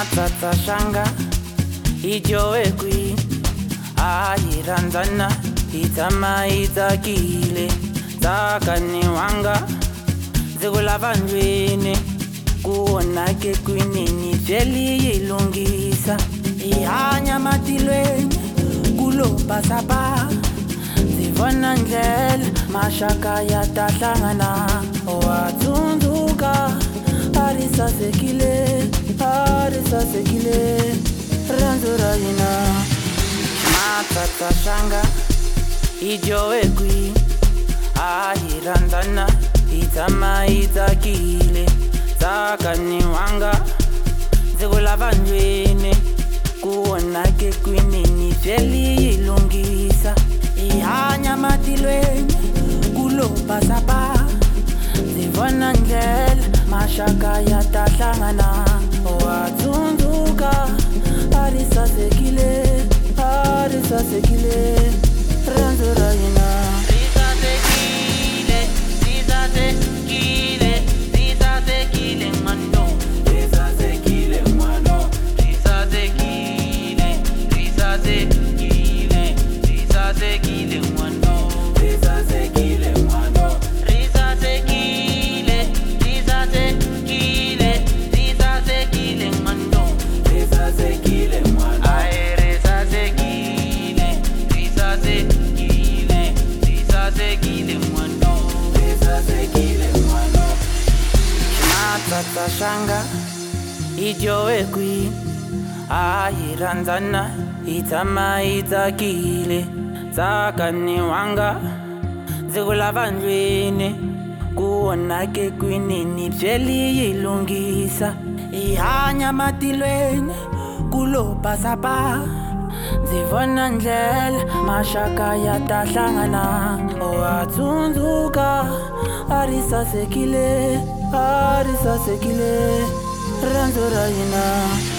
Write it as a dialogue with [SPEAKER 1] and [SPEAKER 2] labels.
[SPEAKER 1] Matata shanga ijowe kwi ayiranzana itama itakile takani wanga zikulava njwini kuona ke kwinini jeli yilungisa ihanya matilweni kulopa sapa zivona ndlela mashaka yatahlangana watunduka arisasekile ranzura yina matata shanga ijowe kwi ayiranzana itama itakile takani wanga zikulava njwini kuona ke kwinini jeli yilungisa ihanya matilweni kulopa sapa zivona ndlela mashaka yatahlangana watunduka arisasekile ranzura yina matata shanga ijowe kwi ayiranzana itama itakile takani wanga zikulava njwini kuona ke kwinini jeli yilungisa ihanya matilweni kulopa sapa zivona ndlela mashaka yatahlangana watunduka arisasekile ranzura yina